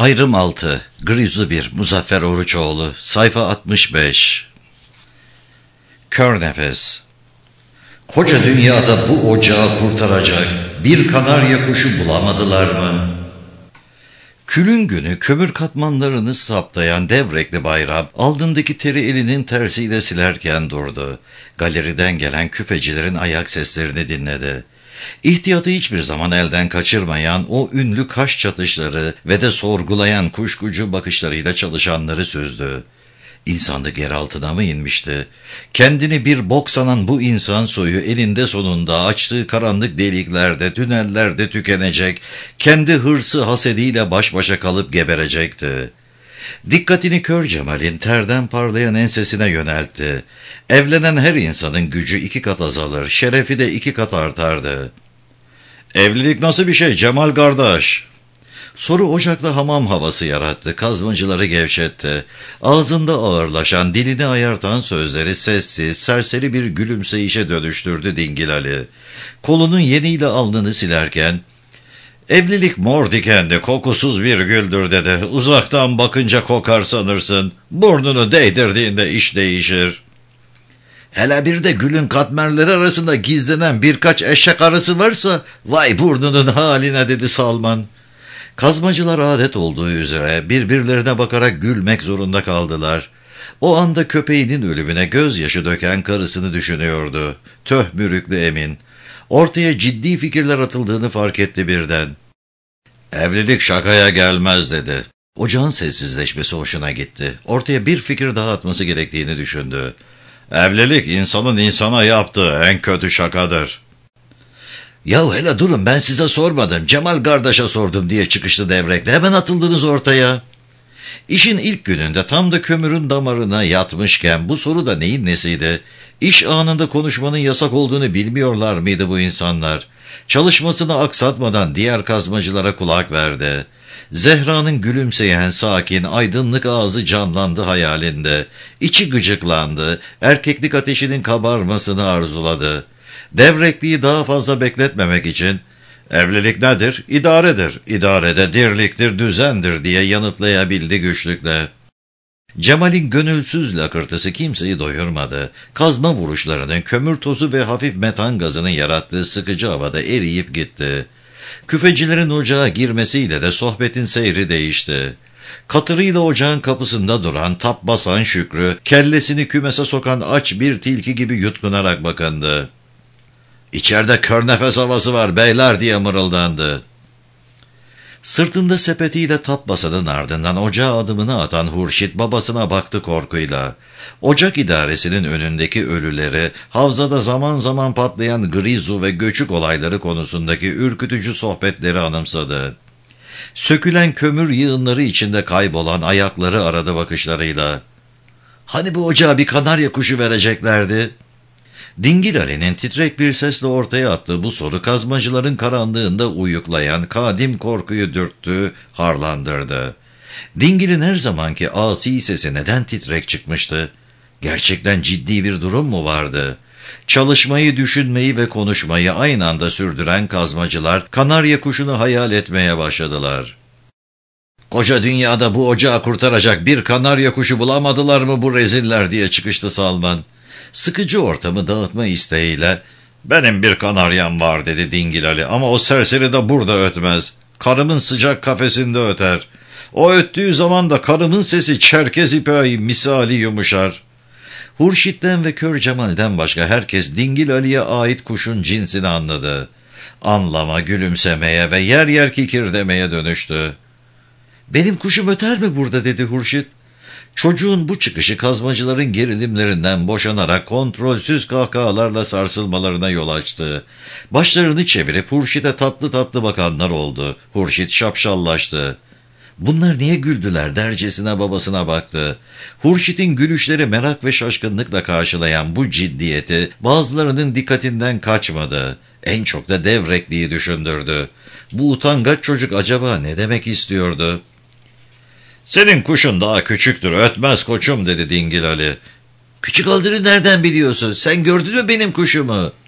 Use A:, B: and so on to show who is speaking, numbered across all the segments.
A: Ayrım 6. Grizu 1. Muzaffer Oruçoğlu. Sayfa 65. Kör nefes. Koca dünyada bu ocağı kurtaracak bir kanarya kuşu bulamadılar mı? Külün günü kömür katmanlarını saptayan devrekli Bayram, alnındaki teri elinin tersiyle silerken durdu. Galeriden gelen küfecilerin ayak seslerini dinledi. İhtiyatı hiçbir zaman elden kaçırmayan o ünlü kaş çatışları ve de sorgulayan kuşkucu bakışlarıyla çalışanları süzdü. İnsanlık yer altına mı inmişti? Kendini bir bok sanan bu insan soyu elinde sonunda açtığı karanlık deliklerde, tünellerde tükenecek, kendi hırsı hasediyle baş başa kalıp geberecekti. Dikkatini Kör Cemal'in terden parlayan ensesine yöneltti. Evlenen her insanın gücü 2 kat azalır, şerefi de 2 kat artardı. "Evlilik nasıl bir şey Cemal kardeş?" Soru ocakta hamam havası yarattı, kazmacıları gevşetti. Ağzında ağırlaşan, dilini ayartan sözleri sessiz, serseri bir gülümseyişe dönüştürdü Dingil Ali. Kolunun yeniyle alnını silerken, "Evlilik mor dikenli, kokusuz bir güldür" dedi. "Uzaktan bakınca kokar sanırsın, burnunu değdirdiğinde iş değişir." "Hele bir de gülün katmerleri arasında gizlenen birkaç eşek arısı varsa, vay burnunun haline" dedi Salman. Kazmacılar adet olduğu üzere birbirlerine bakarak gülmek zorunda kaldılar. O anda köpeğinin ölümüne gözyaşı döken karısını düşünüyordu. Töh mürüklü Emin. Ortaya ciddi fikirler atıldığını fark etti birden. "Evlilik şakaya gelmez" dedi. Ocağın sessizleşmesi hoşuna gitti. Ortaya bir fikir daha atması gerektiğini düşündü. "Evlilik insanın insana yaptığı en kötü şakadır." "Yahu hele durun, ben size sormadım, Cemal kardeşe sordum" diye çıkıştı devrekle. "Hemen atıldınız ortaya." İşin ilk gününde tam da kömürün damarına yatmışken bu soru da neyin nesiydi? İş anında konuşmanın yasak olduğunu bilmiyorlar mıydı bu insanlar? Çalışmasını aksatmadan diğer kazmacılara kulak verdi. Zehra'nın gülümseyen, sakin, aydınlık ağzı canlandı hayalinde. İçi gıcıklandı, erkeklik ateşinin kabarmasını arzuladı. Devrekliği daha fazla bekletmemek için, "Evlilik nedir? İdaredir. İdarede dirliktir, düzendir" diye yanıtlayabildi güçlükle. Cemal'in gönülsüz lakırtısı kimseyi doyurmadı. Kazma vuruşlarının, kömür tozu ve hafif metan gazının yarattığı sıkıcı havada eriyip gitti. Küfecilerin ocağa girmesiyle de sohbetin seyri değişti. Katırıyla ocağın kapısında duran, tap basan Şükrü, kellesini kümese sokan aç bir tilki gibi yutkunarak bakındı. "İçeride kör nefes havası var beyler" diye mırıldandı. Sırtında sepetiyle tap basanın ardından ocağa adımını atan Hurşit babasına baktı korkuyla. Ocak idaresinin önündeki ölüleri, havzada zaman zaman patlayan grizu ve göçük olayları konusundaki ürkütücü sohbetleri anımsadı. Sökülen kömür yığınları içinde kaybolan ayakları aradı bakışlarıyla. "Hani bu ocağa bir kanarya kuşu vereceklerdi?" Dingil Ali'nin titrek bir sesle ortaya attığı bu soru kazmacıların karanlığında uyuklayan kadim korkuyu dürttü, harlandırdı. Dingil'in her zamanki asi sesi neden titrek çıkmıştı? Gerçekten ciddi bir durum mu vardı? Çalışmayı, düşünmeyi ve konuşmayı aynı anda sürdüren kazmacılar kanarya kuşunu hayal etmeye başladılar. "Koca dünyada bu ocağı kurtaracak bir kanarya kuşu bulamadılar mı bu reziller?" diye çıkıştı Salman. Sıkıcı ortamı dağıtma isteğiyle, "Benim bir kanaryam var" dedi Dingil Ali, "ama o serseri de burada ötmez. Karımın sıcak kafesinde öter. O öttüğü zaman da karımın sesi Çerkez ipeği misali yumuşar." Hurşit'ten ve Kör Cemal'den başka herkes Dingil Ali'ye ait kuşun cinsini anladı. Anlama, gülümsemeye ve yer yer kikirdemeye dönüştü. "Benim kuşum öter mi burada?" dedi Hurşit. Çocuğun bu çıkışı kazmacıların gerilimlerinden boşanarak kontrolsüz kahkahalarla sarsılmalarına yol açtı. Başlarını çevirip Hurşit'e tatlı tatlı bakanlar oldu. Hurşit şapşallaştı. "Bunlar niye güldüler?" dercesine babasına baktı. Hurşit'in gülüşleri merak ve şaşkınlıkla karşılayan bu ciddiyeti bazılarının dikkatinden kaçmadı. En çok da devrekliği düşündürdü. Bu utangaç çocuk acaba ne demek istiyordu? "Senin kuşun daha küçüktür, ötmez koçum" dedi Dingil Ali. "Küçük olduğunu nereden biliyorsun? Sen gördün mü benim kuşumu?"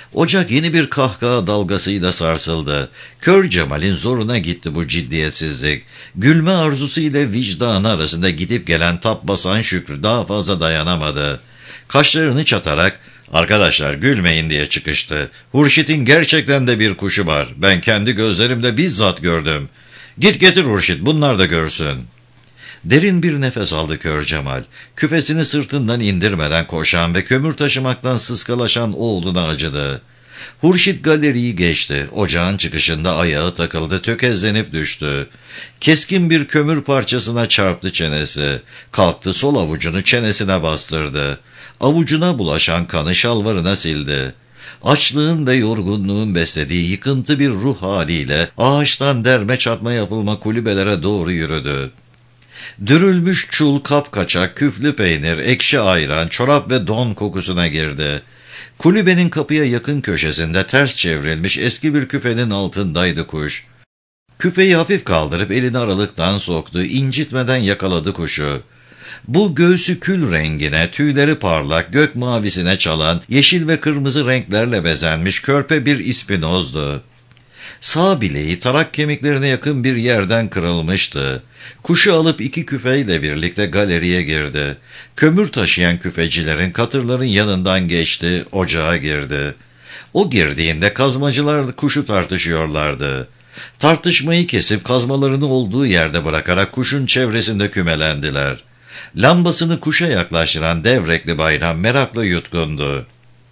A: Ocak yeni bir kahkaha dalgasıyla sarsıldı. Kör Cemal'in zoruna gitti bu ciddiyetsizlik. Gülme arzusu ile vicdanı arasında gidip gelen tap basan Şükrü daha fazla dayanamadı. Kaşlarını çatarak, "Arkadaşlar gülmeyin," diye çıkıştı. "Hurşit'in gerçekten de bir kuşu var. Ben kendi gözlerimle bizzat gördüm. Git getir Hurşit, bunlar da görsün." Derin bir nefes aldı Kör Cemal. Küfesini sırtından indirmeden koşan ve kömür taşımaktan sıskalaşan oğluna acıdı. Hurşit galeriyi geçti. Ocağın çıkışında ayağı takıldı, tökezlenip düştü. Keskin bir kömür parçasına çarptı çenesi. Kalktı, sol avucunu çenesine bastırdı. Avucuna bulaşan kanı şalvarına sildi. Açlığın ve yorgunluğun beslediği yıkıntı bir ruh haliyle ağaçtan derme çatma yapılma kulübelere doğru yürüdü. Dürülmüş çul, kapkaçak, küflü peynir, ekşi ayran, çorap ve don kokusuna girdi. Kulübenin kapıya yakın köşesinde ters çevrilmiş eski bir küfenin altındaydı kuş. Küfeyi hafif kaldırıp elini aralıktan soktu, incitmeden yakaladı kuşu. Bu göğsü kül rengine, tüyleri parlak, gök mavisine çalan, yeşil ve kırmızı renklerle bezenmiş körpe bir ispinozdu. Sağ bileği tarak kemiklerine yakın bir yerden kırılmıştı. Kuşu alıp iki küfeyle birlikte galeriye girdi. Kömür taşıyan küfecilerin katırların yanından geçti, ocağa girdi. O girdiğinde kazmacılar kuşu tartışıyorlardı. Tartışmayı kesip kazmalarını olduğu yerde bırakarak kuşun çevresinde kümelendiler. Lambasını kuşa yaklaştıran Devrekli Bayram merakla yutkundu.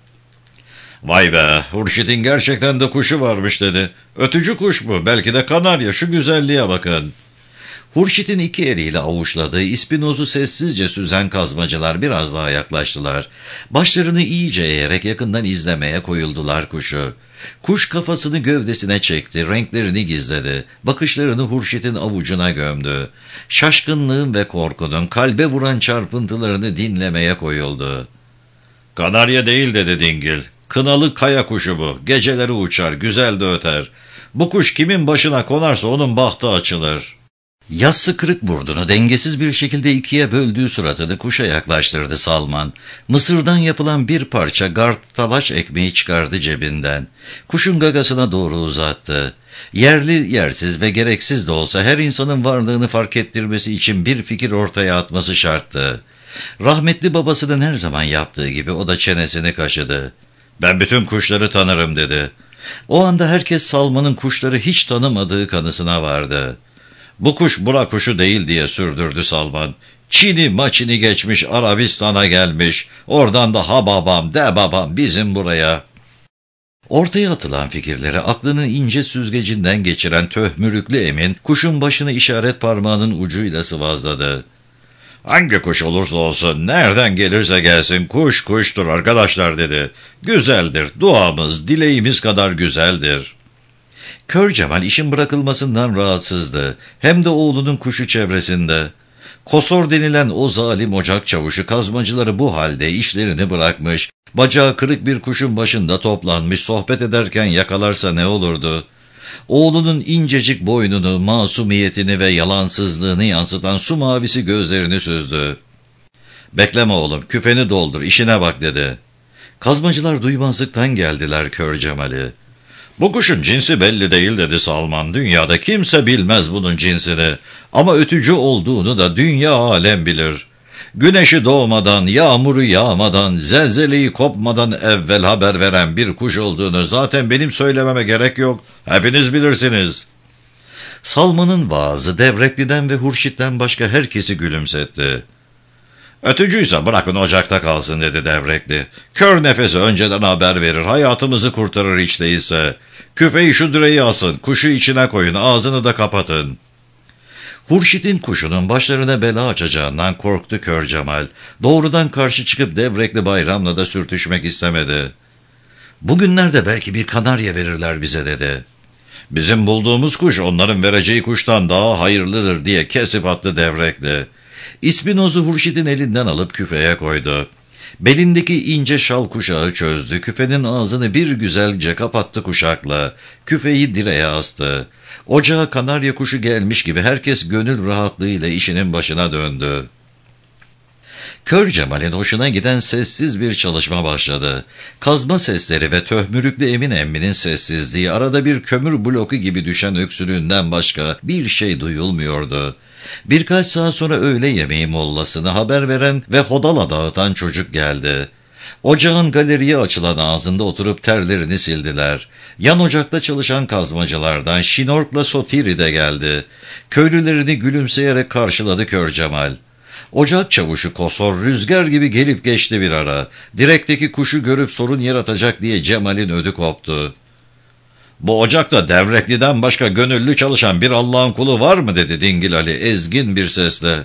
A: "Vay be, Hurşit'in gerçekten de kuşu varmış," dedi. "Ötücü kuş bu, belki de kanarya, şu güzelliğe bakın." Hurşit'in iki eliyle avuçladığı ispinozu sessizce süzen kazmacılar biraz daha yaklaştılar. Başlarını iyice eğerek yakından izlemeye koyuldular kuşu. Kuş kafasını gövdesine çekti, renklerini gizledi, bakışlarını Hurşit'in avucuna gömdü. Şaşkınlığın ve korkunun kalbe vuran çarpıntılarını dinlemeye koyuldu. "Kanarya değil," dedi dingil. "Kınalı kaya kuşu bu. Geceleri uçar, güzel de öter. Bu kuş kimin başına konarsa onun bahtı açılır." Yassı kırık burnunu dengesiz bir şekilde ikiye böldüğü suratını kuşa yaklaştırdı Salman. Mısırdan yapılan bir parça gard talaş ekmeği çıkardı cebinden. Kuşun gagasına doğru uzattı. Yerli yersiz ve gereksiz de olsa her insanın varlığını fark ettirmesi için bir fikir ortaya atması şarttı. Rahmetli babasının her zaman yaptığı gibi o da çenesini kaşıdı. "Ben bütün kuşları tanırım," dedi. O anda herkes Salman'ın kuşları hiç tanımadığı kanısına vardı. "Bu kuş bura kuşu değil," diye sürdürdü Salman. "Çin'i maçini geçmiş, Arabistan'a gelmiş. Oradan da ha babam de babam bizim buraya." Ortaya atılan fikirleri aklının ince süzgecinden geçiren töhmürüklü Emin, kuşun başını işaret parmağının ucuyla sıvazladı. "Hangi kuş olursa olsun, nereden gelirse gelsin, kuş kuştur arkadaşlar," dedi. "Güzeldir, duamız, dileğimiz kadar güzeldir." Kör Cemal işin bırakılmasından rahatsızdı. Hem de oğlunun kuşu çevresinde. Kosor denilen o zalim ocak çavuşu kazmacıları bu halde işlerini bırakmış, bacağı kırık bir kuşun başında toplanmış, sohbet ederken yakalarsa ne olurdu? Oğlunun incecik boynunu, masumiyetini ve yalansızlığını yansıtan su mavisi gözlerini süzdü. "Bekleme oğlum, küfeni doldur, işine bak," dedi. Kazmacılar duymazlıktan geldiler Kör Cemal'i. "Bu kuşun cinsi belli değil," dedi Salman. "Dünyada kimse bilmez bunun cinsini. Ama ötücü olduğunu da dünya alem bilir. Güneşi doğmadan, yağmuru yağmadan, zelzeleyi kopmadan evvel haber veren bir kuş olduğunu zaten benim söylememe gerek yok. Hepiniz bilirsiniz." Salman'ın vaazı Devrekli'den ve Hurşit'ten başka herkesi gülümsetti. "Ötücüyse bırakın ocakta kalsın," dedi Devrekli. "Kör nefesi önceden haber verir, hayatımızı kurtarır hiç değilse. Küfeyi şu direği asın, kuşu içine koyun, ağzını da kapatın." Hurşit'in kuşunun başlarına bela açacağından korktu Kör Cemal. Doğrudan karşı çıkıp Devrekli Bayram'la da sürtüşmek istemedi. "Bugünlerde belki bir kanarya verirler bize," dedi. "Bizim bulduğumuz kuş onların vereceği kuştan daha hayırlıdır," diye kesip attı Devrekli. İspinozu Hurşit'in elinden alıp küfeye koydu. Belindeki ince şal kuşağı çözdü. Küfenin ağzını bir güzelce kapattı kuşakla. Küfeyi direğe astı. Ocağa kanarya kuşu gelmiş gibi herkes gönül rahatlığıyla işinin başına döndü. Kör Cemal'in hoşuna giden sessiz bir çalışma başladı. Kazma sesleri ve töhmürüklü Emin emminin sessizliği, arada bir kömür bloku gibi düşen öksürüğünden başka bir şey duyulmuyordu. Birkaç saat sonra öğle yemeği mollasını haber veren ve hodala dağıtan çocuk geldi. Ocağın galeriye açılan ağzında oturup terlerini sildiler. Yan ocakta çalışan kazmacılardan Şinork'la Sotiri de geldi. Köylülerini gülümseyerek karşıladı Kör Cemal. Ocak çavuşu Kosor rüzgar gibi gelip geçti bir ara. Direkteki kuşu görüp sorun yaratacak diye Cemal'in ödü koptu. "Bu ocakta Devrekli'den başka gönüllü çalışan bir Allah'ın kulu var mı?" dedi Dingil Ali ezgin bir sesle.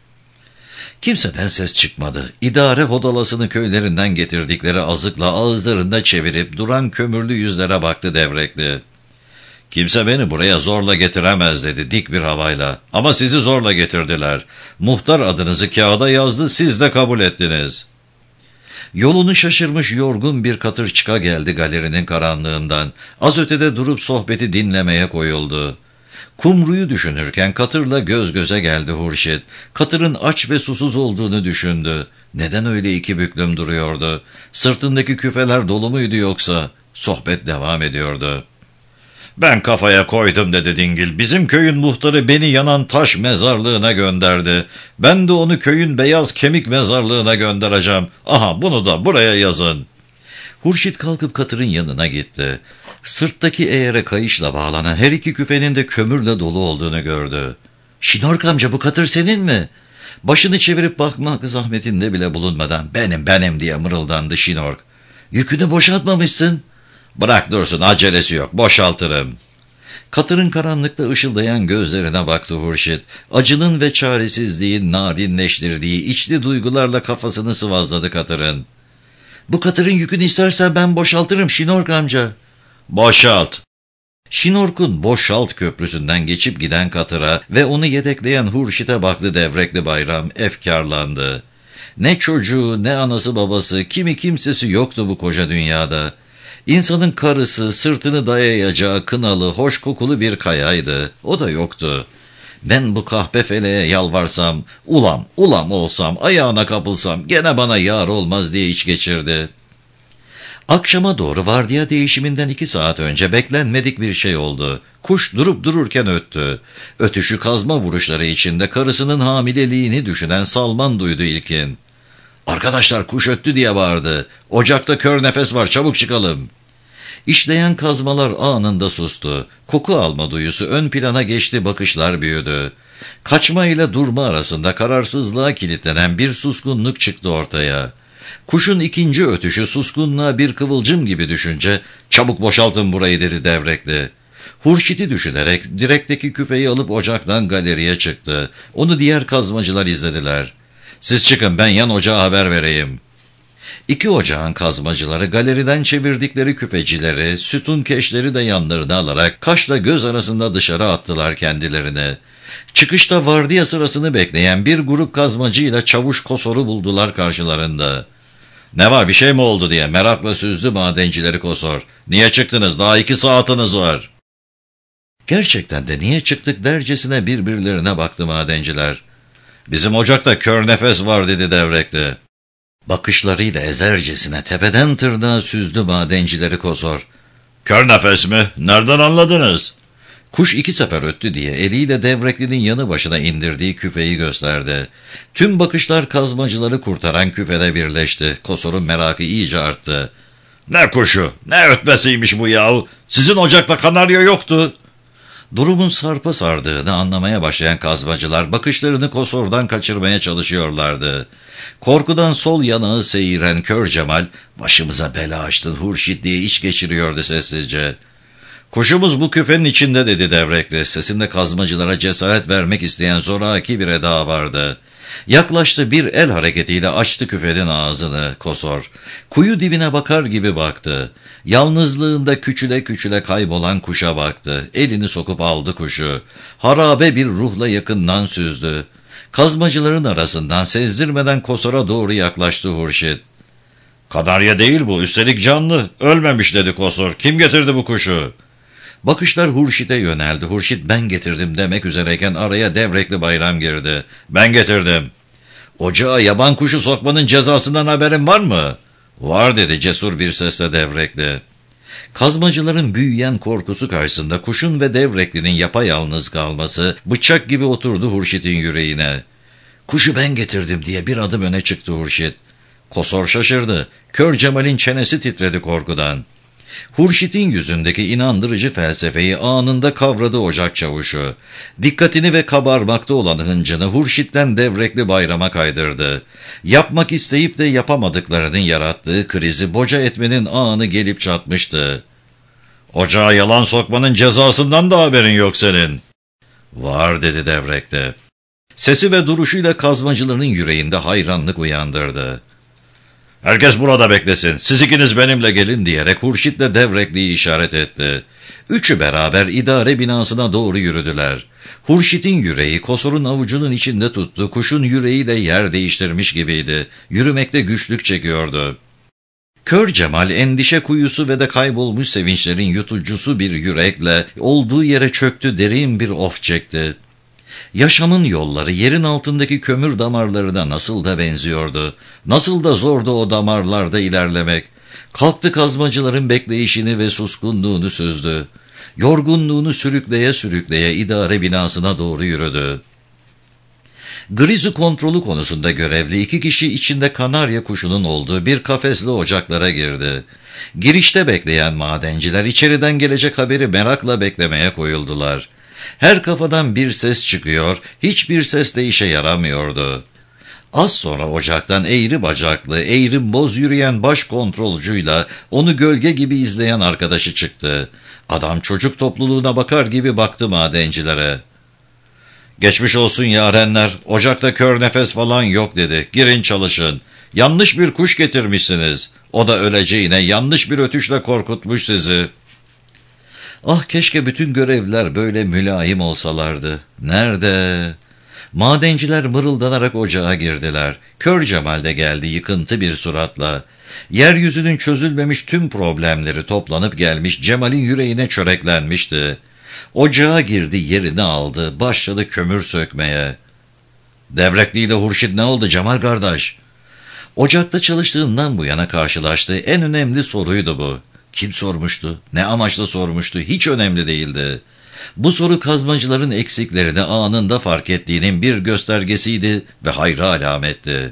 A: Kimseden ses çıkmadı. İdare hodalasını köylerinden getirdikleri azıkla ağızlarında çevirip duran kömürlü yüzlere baktı Devrekli. "Kimse beni buraya zorla getiremez," dedi dik bir havayla. "Ama sizi zorla getirdiler. Muhtar adınızı kağıda yazdı, siz de kabul ettiniz." Yolunu şaşırmış yorgun bir katır çıka geldi galerinin karanlığından. Az ötede durup sohbeti dinlemeye koyuldu. Kumru'yu düşünürken katırla göz göze geldi Hurşit. Katırın aç ve susuz olduğunu düşündü. Neden öyle iki büklüm duruyordu? Sırtındaki küfeler dolu muydu yoksa? Sohbet devam ediyordu. "Ben kafaya koydum," dedi Dingil. "Bizim köyün muhtarı beni yanan taş mezarlığına gönderdi. Ben de onu köyün beyaz kemik mezarlığına göndereceğim. Aha, bunu da buraya yazın." Hurşit kalkıp katırın yanına gitti. Sırttaki eğere kayışla bağlanan her iki küfenin de kömürle dolu olduğunu gördü. "Şinork amca, bu katır senin mi?" Başını çevirip bakmak zahmetinde bile bulunmadan benim diye mırıldandı Şinork. "Yükünü boşaltmamışsın." "Bırak dursun, acelesi yok, boşaltırım." Katırın karanlıkta ışıldayan gözlerine baktı Hurşit. Acının ve çaresizliğin narinleştirdiği içli duygularla kafasını sıvazladı katırın. "Bu katırın yükünü istersen ben boşaltırım Şinork amca." "Boşalt." Şinork'un boşalt köprüsünden geçip giden katıra ve onu yedekleyen Hurşit'e baktı Devrekli Bayram, efkarlandı. Ne çocuğu, ne anası babası, kimsesi yoktu bu koca dünyada. İnsanın karısı, sırtını dayayacağı kınalı, hoş kokulu bir kayaydı. O da yoktu. Ben bu kahpe feleğe yalvarsam, ulam olsam, ayağına kapılsam gene bana yar olmaz diye iç geçirdi. Akşama doğru vardiya değişiminden 2 saat önce beklenmedik bir şey oldu. Kuş durup dururken öttü. Ötüşü kazma vuruşları içinde karısının hamileliğini düşünen Salman duydu ilkin. "Arkadaşlar, kuş öttü," diye bağırdı. "Ocakta kör nefes var, çabuk çıkalım." İşleyen kazmalar anında sustu. Koku alma duyusu ön plana geçti, bakışlar büyüdü. Kaçma ile durma arasında kararsızlığa kilitlenen bir suskunluk çıktı ortaya. Kuşun ikinci ötüşü suskunluğa bir kıvılcım gibi düşünce, "Çabuk boşaltın burayı," dedi Devrekli. Hurşit'i düşünerek direkteki küfeyi alıp ocaktan galeriye çıktı. Onu diğer kazmacılar izlediler. "Siz çıkın, ben yan ocağa haber vereyim." 2 ocağın kazmacıları galeriden çevirdikleri küfecileri, sütun keşleri de yanlarına alarak kaşla göz arasında dışarı attılar kendilerini. Çıkışta vardiya sırasını bekleyen bir grup kazmacıyla çavuş Kosor'u buldular karşılarında. "Ne var, bir şey mi oldu?" diye merakla süzdü madencileri Kosor. "Niye çıktınız? Daha 2 saatiniz var." Gerçekten de niye çıktık dercesine birbirlerine baktı madenciler. "Bizim ocakta kör nefes var," dedi Devrekli. Bakışlarıyla ezercesine tepeden tırnağa süzdü madencileri Kosor. "Kör nefes mi? Nereden anladınız?" Kuş 2 sefer öttü diye eliyle Devrekli'nin yanı başına indirdiği küfeyi gösterdi. Tüm bakışlar kazmacıları kurtaran küfede birleşti. Kosor'un merakı iyice arttı. "Ne kuşu? Ne ötmesiymiş bu yahu? Sizin ocakta kanarya yoktu." Durumun sarpa sardığını anlamaya başlayan kazmacılar bakışlarını Kosor'dan kaçırmaya çalışıyorlardı. Korkudan sol yanağı seyiren Kör Cemal, "Başımıza bela açtın Hurşit," diye iç geçiriyordu sessizce. "Kuşumuz bu küfenin içinde," dedi Devrekli. Sesinde kazmacılara cesaret vermek isteyen zoraki bir eda vardı. Yaklaştı, bir el hareketiyle açtı küfenin ağzını Kosor. Kuyu dibine bakar gibi baktı. Yalnızlığında küçüle kaybolan kuşa baktı. Elini sokup aldı kuşu. Harabe bir ruhla yakından süzdü. Kazmacıların arasından sezdirmeden Kosor'a doğru yaklaştı Hurşit. "Kanarya değil bu, üstelik canlı. Ölmemiş," dedi Kosor. "Kim getirdi bu kuşu?" Bakışlar Hurşit'e yöneldi. Hurşit "ben getirdim" demek üzereyken araya Devrekli Bayram girdi. "Ben getirdim." Ocağa yaban kuşu sokmanın cezasından haberin var mı? Var dedi cesur bir sesle Devrekli. Kazmacıların büyüyen korkusu karşısında kuşun ve Devrekli'nin yapayalnız kalması bıçak gibi oturdu Hurşit'in yüreğine. Kuşu ben getirdim diye bir adım öne çıktı Hurşit. Kosor şaşırdı. Kör Cemal'in çenesi titredi korkudan. Hurşit'in yüzündeki inandırıcı felsefeyi anında kavradı ocak çavuşu. Dikkatini ve kabarmakta olan hıncını Hurşit'ten Devrekli Bayram'a kaydırdı. Yapmak isteyip de yapamadıklarının yarattığı krizi boca etmenin anı gelip çatmıştı. Ocağa yalan sokmanın cezasından da haberin yok senin. Var dedi Devrekli. Sesi ve duruşuyla kazmacıların yüreğinde hayranlık uyandırdı. Herkes burada beklesin, siz ikiniz benimle gelin diyerek Hurşit'le Devrekli'yi işaret etti. Üçü beraber idare binasına doğru yürüdüler. Hurşit'in yüreği Kosor'un avucunun içinde tuttu, kuşun yüreğiyle yer değiştirmiş gibiydi. Yürümekte güçlük çekiyordu. Kör Cemal endişe kuyusu ve de kaybolmuş sevinçlerin yutucusu bir yürekle olduğu yere çöktü, derin bir of çekti. Yaşamın yolları yerin altındaki kömür damarlarına nasıl da benziyordu. Nasıl da zordu o damarlarda ilerlemek. Kalktı kazmacıların bekleyişini ve suskunluğunu süzdü. Yorgunluğunu sürükleye sürükleye idare binasına doğru yürüdü. Grizu kontrolü konusunda görevli 2 kişi içinde kanarya kuşunun olduğu bir kafesli ocaklara girdi. Girişte bekleyen madenciler içeriden gelecek haberi merakla beklemeye koyuldular. Her kafadan bir ses çıkıyor, hiçbir ses de işe yaramıyordu. Az sonra ocaktan eğri bacaklı, eğri boz yürüyen baş kontrolcuyla onu gölge gibi izleyen arkadaşı çıktı. Adam çocuk topluluğuna bakar gibi baktı madencilere. Geçmiş olsun yarenler, ocakta kör nefes falan yok dedi. Girin çalışın. Yanlış bir kuş getirmişsiniz. O da öleceğine yanlış bir ötüşle korkutmuş sizi. Ah keşke bütün görevliler böyle mülayim olsalardı. Nerede? Madenciler mırıldanarak ocağa girdiler. Kör Cemal de geldi yıkıntı bir suratla. Yeryüzünün çözülmemiş tüm problemleri toplanıp gelmiş, Cemal'in yüreğine çöreklenmişti. Ocağa girdi, yerini aldı, başladı kömür sökmeye. Devrekli ile Hurşit ne oldu Cemal kardeş? Ocakta çalıştığından bu yana karşılaştığı en önemli soruydu bu. Kim sormuştu? Ne amaçla sormuştu? Hiç önemli değildi. Bu soru kazmacıların eksiklerini anında fark ettiğinin bir göstergesiydi ve hayra alametti.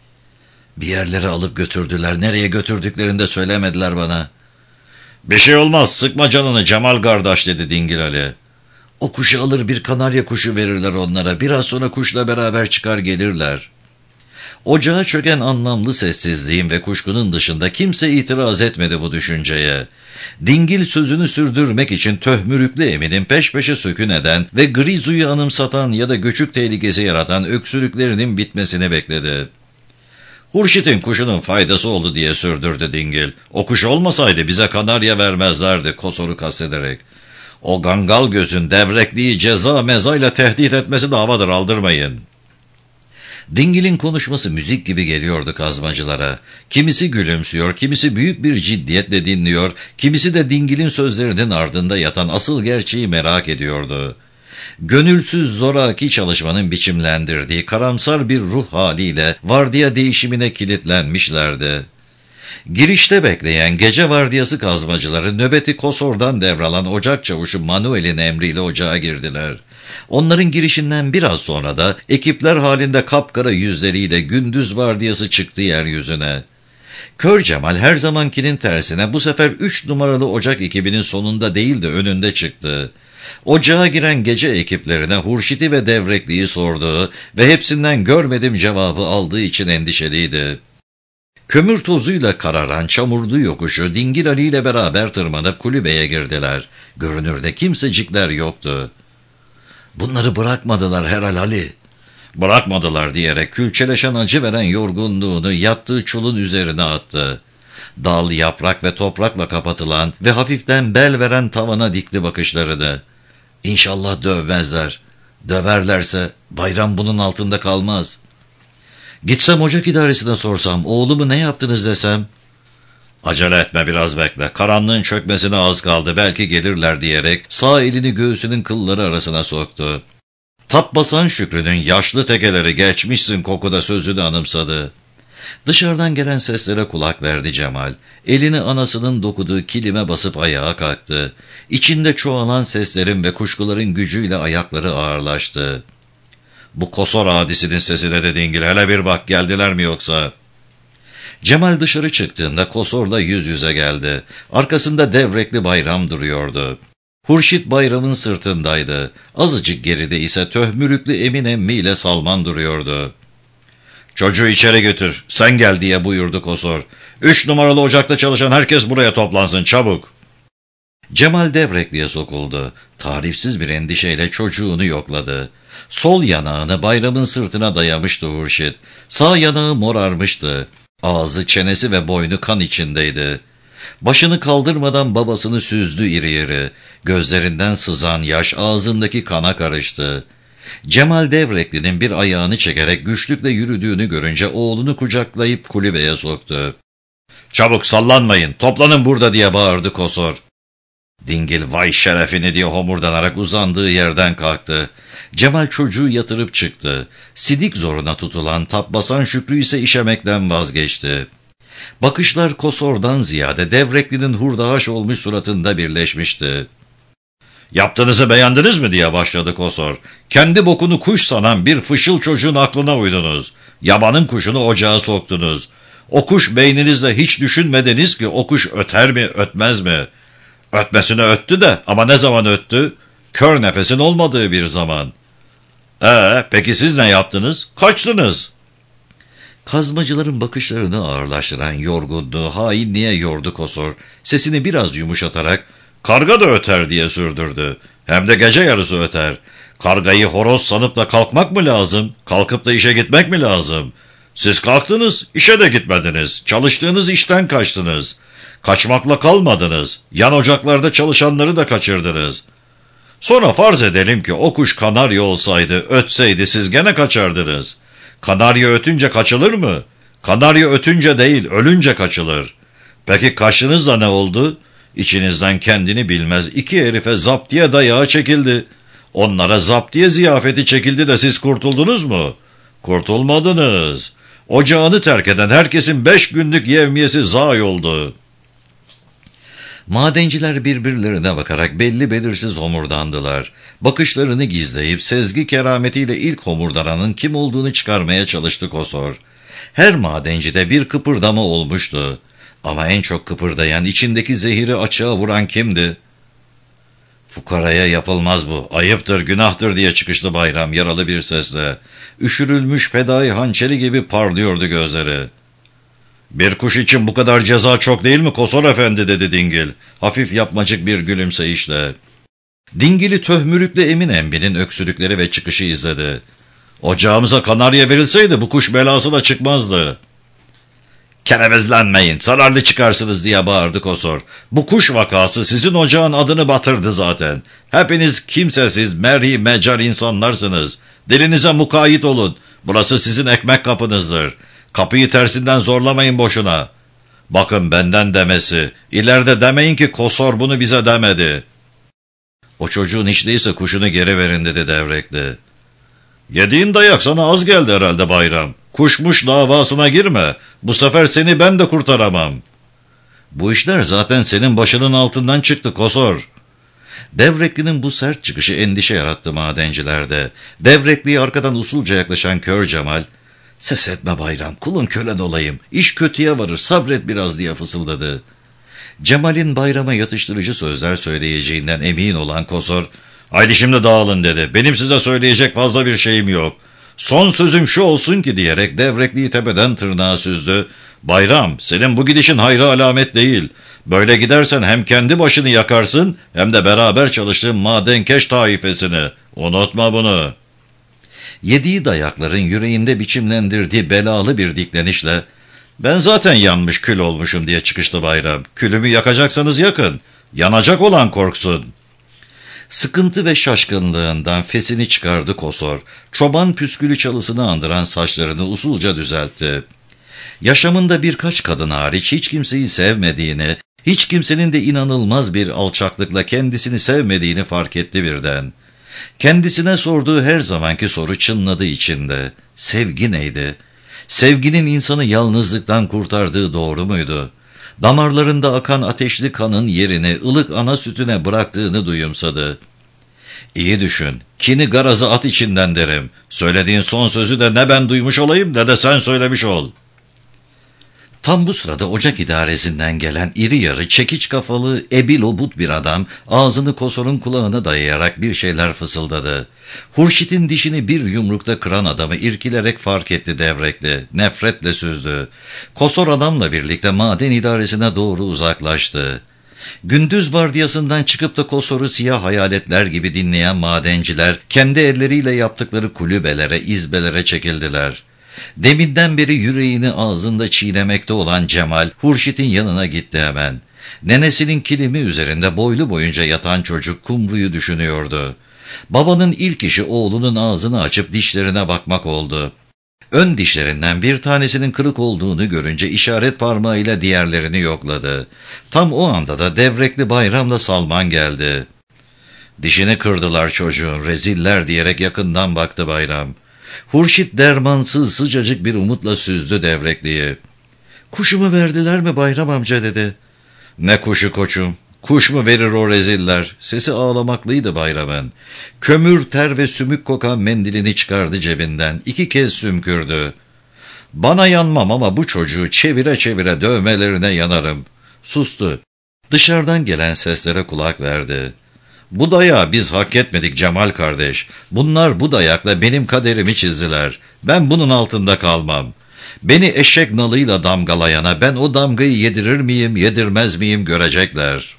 A: Bir yerlere alıp götürdüler. Nereye götürdüklerini de söylemediler bana. Bir şey olmaz, sıkma canını Cemal kardeş dedi Dingil Ali. O kuşu alır bir kanarya kuşu verirler onlara. Biraz sonra kuşla beraber çıkar gelirler. Ocağa çöken anlamlı sessizliğin ve kuşkunun dışında kimse itiraz etmedi bu düşünceye. Dingil sözünü sürdürmek için töhmürüklü Emin'in peş peşe sökün eden ve Grizu'yu anımsatan ya da göçük tehlikesi yaratan öksürüklerinin bitmesini bekledi. Hurşit'in kuşunun faydası oldu diye sürdürdü Dingil. O kuş olmasaydı bize kanarya vermezlerdi Kosor'u kastederek. O gangal gözün Devrekli'yi ceza mezayla tehdit etmesi davadır, aldırmayın. Dingil'in konuşması müzik gibi geliyordu kazmacılara. Kimisi gülümsüyor, kimisi büyük bir ciddiyetle dinliyor, kimisi de Dingil'in sözlerinin ardında yatan asıl gerçeği merak ediyordu. Gönülsüz zoraki çalışmanın biçimlendirdiği karamsar bir ruh haliyle vardiya değişimine kilitlenmişlerdi. Girişte bekleyen gece vardiyası kazmacıları nöbeti Kosor'dan devralan ocak çavuşu Manuel'in emriyle ocağa girdiler. Onların girişinden biraz sonra da ekipler halinde kapkara yüzleriyle gündüz vardiyası çıktı yeryüzüne. Kör Cemal her zamankinin tersine bu sefer 3 numaralı ocak ekibinin sonunda değil de önünde çıktı. Ocağa giren gece ekiplerine Hurşit'i ve Devrekli'yi sorduğu ve hepsinden görmedim cevabı aldığı için endişeliydi. Kömür tozuyla kararan çamurlu yokuşu Dingil Ali ile beraber tırmanıp kulübeye girdiler. Görünürde kimsecikler yoktu. Bunları bırakmadılar herhal Ali. Bırakmadılar diyerek külçeleşen acı veren yorgunluğunu yattığı çulun üzerine attı. Dal, yaprak ve toprakla kapatılan ve hafiften bel veren tavana dikti bakışlarını. İnşallah dövmezler. Döverlerse bayram bunun altında kalmaz. Gitsem ocak idaresine sorsam, oğlumu ne yaptınız desem. Acele etme, biraz bekle. Karanlığın çökmesine az kaldı, belki gelirler diyerek sağ elini göğsünün kılları arasına soktu. Tap basan Şükrü'nün yaşlı tekeleri geçmişsin kokuda sözünü anımsadı. Dışarıdan gelen seslere kulak verdi Cemal. Elini anasının dokuduğu kilime basıp ayağa kalktı. İçinde çoğalan seslerin ve kuşkuların gücüyle ayakları ağırlaştı. Bu Kosor hadisinin sesine de Dingil, hele bir bak, geldiler mi yoksa? Cemal dışarı çıktığında Kosor'la yüz yüze geldi. Arkasında Devrekli Bayram duruyordu. Hurşit Bayram'ın sırtındaydı. Azıcık geride ise töhmürüklü Emin emmi ile Salman duruyordu. "Çocuğu içeri götür, sen gel," diye buyurdu Kosor. 3 numaralı ocakta çalışan herkes buraya toplansın, çabuk. Cemal Devrekli'ye sokuldu. Tarifsiz bir endişeyle çocuğunu yokladı. Sol yanağını Bayram'ın sırtına dayamıştı Hurşit. Sağ yanağı morarmıştı. Ağzı, çenesi ve boynu kan içindeydi. Başını kaldırmadan babasını süzdü iri iri. Gözlerinden sızan yaş ağzındaki kana karıştı. Cemal Devrekli'nin bir ayağını çekerek güçlükle yürüdüğünü görünce oğlunu kucaklayıp kulübeye soktu. "Çabuk, sallanmayın, toplanın burada," diye bağırdı Kosor. Dingil "vay şerefini" diye homurdanarak uzandığı yerden kalktı. Cemal çocuğu yatırıp çıktı. Sidik zoruna tutulan Tap basan Şükrü ise işemekten vazgeçti. Bakışlar Kosor'dan ziyade Devrekli'nin hurdahaş olmuş suratında birleşmişti. "Yaptığınızı beğendiniz mi?" diye başladı Kosor. "Kendi bokunu kuş sanan bir fışıl çocuğun aklına uydunuz. Yabanın kuşunu ocağa soktunuz. O kuş beyninizle hiç düşünmediniz ki o kuş öter mi, ötmez mi? Ötmesine öttü de, ama ne zaman öttü? Kör nefesin olmadığı bir zaman. Peki siz ne yaptınız? Kaçtınız." Kazmacıların bakışlarını ağırlaştıran yorgunluğu, hainliğe yordu Kosor. Sesini biraz yumuşatarak "Karga da öter," diye sürdürdü. "Hem de gece yarısı öter. Kargayı horoz sanıp da kalkmak mı lazım? Kalkıp da işe gitmek mi lazım? Siz kalktınız, işe de gitmediniz. Çalıştığınız işten kaçtınız. Kaçmakla kalmadınız. Yan ocaklarda çalışanları da kaçırdınız. Sonra farz edelim ki o kuş kanarya olsaydı, ötseydi, siz gene kaçardınız. Kanarya ötünce kaçılır mı? Kanarya ötünce değil, ölünce kaçılır. Peki kaçtınız ne oldu? İçinizden kendini bilmez 2 herife zaptiye dayağı çekildi. Onlara zaptiye ziyafeti çekildi de siz kurtuldunuz mu? Kurtulmadınız. Ocağını terk eden herkesin 5 günlük yevmiyesi zayi oldu." Madenciler birbirlerine bakarak belli belirsiz homurdandılar. Bakışlarını gizleyip sezgi kerametiyle ilk homurdananın kim olduğunu çıkarmaya çalıştı Kosor. Her madencide bir kıpırdama olmuştu. Ama en çok kıpırdayan, içindeki zehiri açığa vuran kimdi? "Fukaraya yapılmaz bu, ayıptır, günahtır," diye çıkıştı Bayram yaralı bir sesle. Üşürülmüş fedai hançeri gibi parlıyordu gözleri. "Bir kuş için bu kadar ceza çok değil mi Kosor Efendi?" dedi Dingil, hafif yapmacık bir gülümseyişle. Dingil'i töhmürükle Emin emminin öksürükleri ve çıkışı izledi. "Ocağımıza kanarya verilseydi bu kuş belası da çıkmazdı." "Keremezlenmeyin, zararlı çıkarsınız," diye bağırdı Kosor. "Bu kuş vakası sizin ocağın adını batırdı zaten. Hepiniz kimsesiz, merhi mecar insanlarsınız. Dilinize mukayyet olun. Burası sizin ekmek kapınızdır. Kapıyı tersinden zorlamayın boşuna. Bakın, benden demesi. İleride demeyin ki Kosor bunu bize demedi." "O çocuğun hiç değilse kuşunu geri verin," dedi Devrekli. "Yediğin dayak sana az geldi herhalde Bayram. Kuşmuş davasına girme. Bu sefer seni ben de kurtaramam." "Bu işler zaten senin başının altından çıktı Kosor." Devrekli'nin bu sert çıkışı endişe yarattı madencilerde. Devrekli'ye arkadan usulca yaklaşan kör Cemal, "Ses etme Bayram, kulun kölen olayım. İş kötüye varır, sabret biraz," diye fısıldadı. Cemal'in Bayram'a yatıştırıcı sözler söyleyeceğinden emin olan Kosor, "Haydi şimdi dağılın," dedi. "Benim size söyleyecek fazla bir şeyim yok. Son sözüm şu olsun ki," diyerek Devrekli'yi tepeden tırnağa süzdü. "Bayram, senin bu gidişin hayra alamet değil. Böyle gidersen hem kendi başını yakarsın hem de beraber çalıştığın madenkeş taifesini. Unutma bunu." Yediği dayakların yüreğinde biçimlendirdiği belalı bir diklenişle, "Ben zaten yanmış kül olmuşum," diye çıkıştı Bayram. "Külümü yakacaksanız yakın. Yanacak olan korksun." Sıkıntı ve şaşkınlığından fesini çıkardı Kosor. Çoban püskülü çalısını andıran saçlarını usulca düzeltti. Yaşamında birkaç kadın hariç hiç kimseyi sevmediğini, hiç kimsenin de inanılmaz bir alçaklıkla kendisini sevmediğini fark etti birden. Kendisine sorduğu her zamanki soru çınladı içinde. Sevgi neydi? Sevginin insanı yalnızlıktan kurtardığı doğru muydu? Damarlarında akan ateşli kanın yerini ılık ana sütüne bıraktığını duyumsadı. İyi düşün, kini garaza at içinden derim. Söylediğin son sözü de ne ben duymuş olayım ne de sen söylemiş ol. Tam bu sırada ocak idaresinden gelen iri yarı çekiç kafalı ebil obut bir adam ağzını Kosor'un kulağına dayayarak bir şeyler fısıldadı. Hurşit'in dişini bir yumrukta kıran adamı irkilerek fark etti Devrekli. Nefretle süzdü. Kosor adamla birlikte maden idaresine doğru uzaklaştı. Gündüz vardiyasından çıkıp da Kosor'u siyah hayaletler gibi dinleyen madenciler kendi elleriyle yaptıkları kulübelere, izbelere çekildiler. Deminden beri yüreğini ağzında çiğnemekte olan Cemal, Hurşit'in yanına gitti hemen. Nenesinin kilimi üzerinde boylu boyunca yatan çocuk Kumru'yu düşünüyordu. Babanın ilk işi oğlunun ağzını açıp dişlerine bakmak oldu. Ön dişlerinden bir tanesinin kırık olduğunu görünce işaret parmağıyla diğerlerini yokladı. Tam o anda da Devrekli Bayram'la Salman geldi. "Dişini kırdılar çocuğun, reziller" diyerek yakından baktı Bayram. Hurşit dermansız sıcacık bir umutla süzdü Devrekli'yi. "Kuşumu verdiler mi Bayram amca?" dedi. "Ne kuşu koçum? Kuş mu verir o reziller?" Sesi ağlamaklıydı Bayram'ın. Kömür, ter ve sümük kokan mendilini çıkardı cebinden. 2 kez sümkürdü. "Bana yanmam ama bu çocuğu çevire çevire dövmelerine yanarım." Sustu. Dışarıdan gelen seslere kulak verdi. "Bu dayağı biz hak etmedik Cemal kardeş. Bunlar bu dayakla benim kaderimi çizdiler. Ben bunun altında kalmam. Beni eşek nalıyla damgalayana ben o damgayı yedirir miyim, yedirmez miyim görecekler."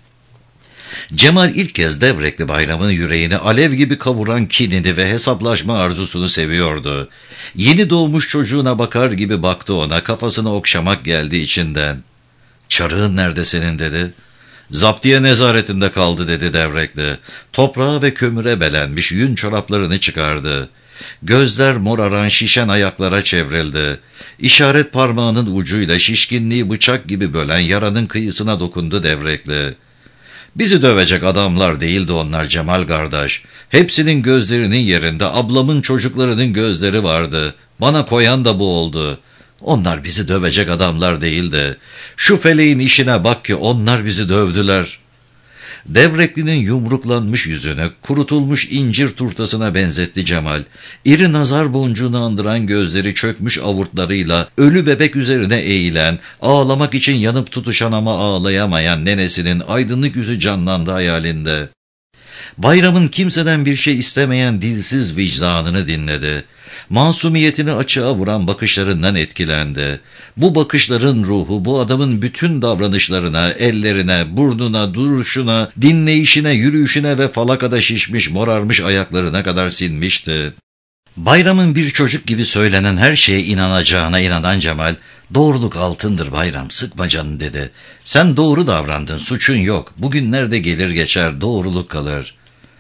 A: Cemal ilk kez Devrekli Bayram'ın yüreğini alev gibi kavuran kinini ve hesaplaşma arzusunu seviyordu. Yeni doğmuş çocuğuna bakar gibi baktı ona, kafasını okşamak geldi içinden. "Çarığın nerede senin?" dedi. "Zaptiye nezaretinde kaldı" dedi Devrekli. Toprağa ve kömüre belenmiş yün çoraplarını çıkardı. Gözler moraran şişen ayaklara çevrildi. İşaret parmağının ucuyla şişkinliği bıçak gibi bölen yaranın kıyısına dokundu Devrekli. "Bizi dövecek adamlar değildi onlar Cemal kardeş. Hepsinin gözlerinin yerinde ablamın çocuklarının gözleri vardı. Bana koyan da bu oldu. Onlar bizi dövecek adamlar değildi. Şu feleğin işine bak ki onlar bizi dövdüler." Devrekli'nin yumruklanmış yüzünü kurutulmuş incir turtasına benzetti Cemal. İri nazar boncuğunu andıran gözleri çökmüş avurtlarıyla ölü bebek üzerine eğilen, ağlamak için yanıp tutuşan ama ağlayamayan nenesinin aydınlık yüzü canlandı hayalinde. Bayram'ın kimseden bir şey istemeyen dilsiz vicdanını dinledi. Masumiyetini açığa vuran bakışlarından etkilendi. Bu bakışların ruhu bu adamın bütün davranışlarına, ellerine, burnuna, duruşuna, dinleyişine, yürüyüşüne ve falakada şişmiş, morarmış ayaklarına kadar sinmişti. Bayram'ın bir çocuk gibi söylenen her şeye inanacağına inanan Cemal, "Doğruluk altındır Bayram, sıkma canını" dedi. "Sen doğru davrandın, suçun yok. Bugünlerde gelir geçer, doğruluk kalır."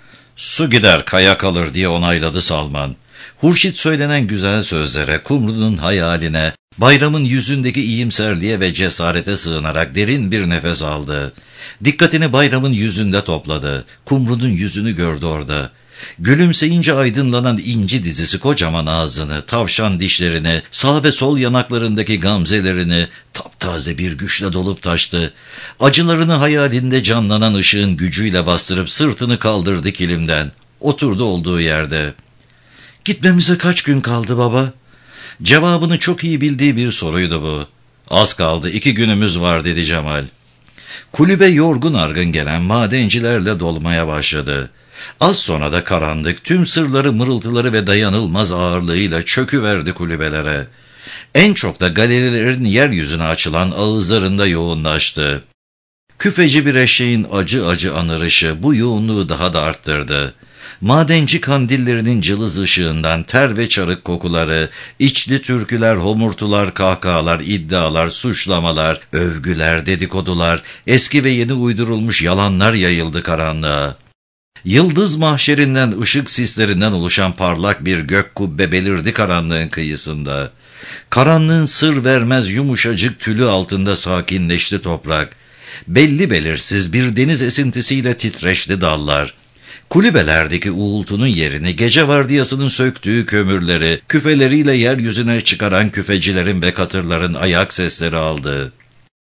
A: "Su gider, kaya kalır" diye onayladı Salman. Hurşit söylenen güzel sözlere, Kumru'nun hayaline, Bayram'ın yüzündeki iyimserliğe ve cesarete sığınarak derin bir nefes aldı. Dikkatini Bayram'ın yüzünde topladı. Kumru'nun yüzünü gördü orada. Gülümseyince aydınlanan inci dizisi, kocaman ağzını, tavşan dişlerini, sağ ve sol yanaklarındaki gamzelerini taptaze bir güçle dolup taştı. Acılarını hayalinde canlanan ışığın gücüyle bastırıp sırtını kaldırdı kilimden. Oturdu olduğu yerde. "Gitmemize kaç gün kaldı baba?" Cevabını çok iyi bildiği bir soruydu bu. "Az kaldı, 2 günümüz var" dedi Cemal. Kulübe yorgun argın gelen madencilerle dolmaya başladı. Az sonra da karanlık tüm sırları, mırıltıları ve dayanılmaz ağırlığıyla çöküverdi kulübelere. En çok da galerilerin yeryüzüne açılan ağızlarında yoğunlaştı. Küfeci bir eşeğin acı acı anırışı bu yoğunluğu daha da arttırdı. Madenci kandillerinin cılız ışığından ter ve çarık kokuları, içli türküler, homurtular, kahkahalar, iddialar, suçlamalar, övgüler, dedikodular, eski ve yeni uydurulmuş yalanlar yayıldı karanlığa. Yıldız mahşerinden, ışık sislerinden oluşan parlak bir gök kubbe belirdi karanlığın kıyısında. Karanlığın sır vermez yumuşacık tülü altında sakinleşti toprak. Belli belirsiz bir deniz esintisiyle titreşti dallar. Kulübelerdeki uğultunun yerini gece vardiyasının söktüğü kömürleri, küfeleriyle yeryüzüne çıkaran küfecilerin ve katırların ayak sesleri aldı.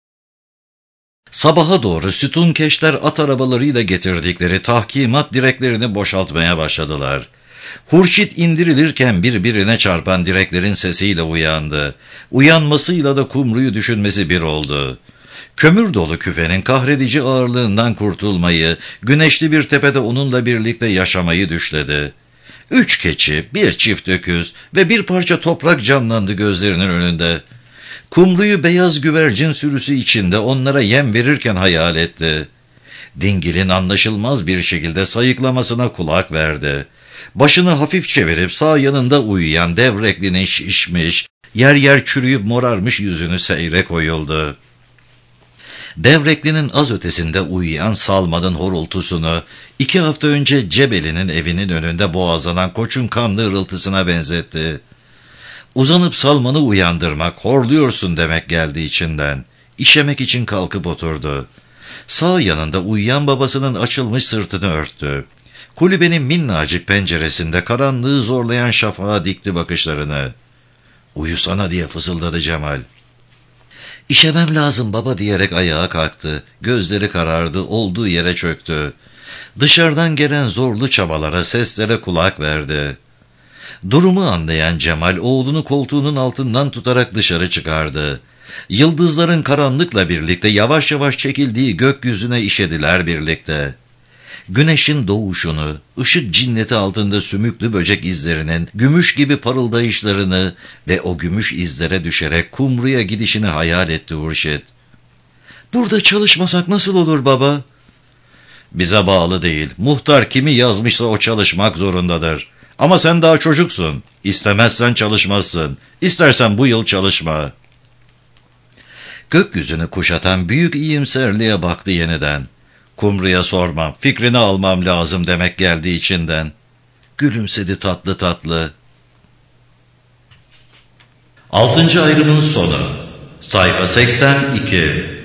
A: Sabaha doğru sütunkeşler at arabalarıyla getirdikleri tahkimat direklerini boşaltmaya başladılar. Hurşit indirilirken birbirine çarpan direklerin sesiyle uyandı. Uyanmasıyla da kumruyu düşünmesi bir oldu. Kömür dolu küfenin kahredici ağırlığından kurtulmayı, güneşli bir tepede onunla birlikte yaşamayı düşledi. 3 keçi, bir çift öküz ve bir parça toprak canlandı gözlerinin önünde. Kumruyu beyaz güvercin sürüsü içinde onlara yem verirken hayal etti. Dingil'in anlaşılmaz bir şekilde sayıklamasına kulak verdi. Başını hafif çevirip sağ yanında uyuyan Devrekli'nin şişmiş, yer yer çürüyüp morarmış yüzünü seyre koyuldu. Devrekli'nin az ötesinde uyuyan Salman'ın horultusunu 2 hafta önce Cebeli'nin evinin önünde boğazlanan koçun kanlı hırıltısına benzetti. Uzanıp Salman'ı uyandırmak, horluyorsun demek geldi içinden. İşemek için kalkıp oturdu. Sağ yanında uyuyan babasının açılmış sırtını örttü. Kulübenin minnacık penceresinde karanlığı zorlayan şafağa dikti bakışlarını. "Uyusana" diye fısıldadı Cemal. "İşemem lazım baba" diyerek ayağa kalktı. Gözleri karardı, olduğu yere çöktü. Dışarıdan gelen zorlu çabalara, seslere kulak verdi. Durumu anlayan Cemal oğlunu koltuğunun altından tutarak dışarı çıkardı. Yıldızların karanlıkla birlikte yavaş yavaş çekildiği gökyüzüne işediler birlikte. Güneşin doğuşunu, ışık cinneti altında sümüklü böcek izlerinin gümüş gibi parıldayışlarını ve o gümüş izlere düşerek kumruya gidişini hayal etti Hurşit. "Burada çalışmasak nasıl olur baba?" "Bize bağlı değil. Muhtar kimi yazmışsa o çalışmak zorundadır. Ama sen daha çocuksun. İstemezsen çalışmazsın. İstersen bu yıl çalışma." Gökyüzünü kuşatan büyük iyimserliğe baktı yeniden. "Kumruya sormam, fikrini almam lazım" demek geldi içinden. Gülümsedi tatlı tatlı. 6. ayrımın sonu. Sayfa 82.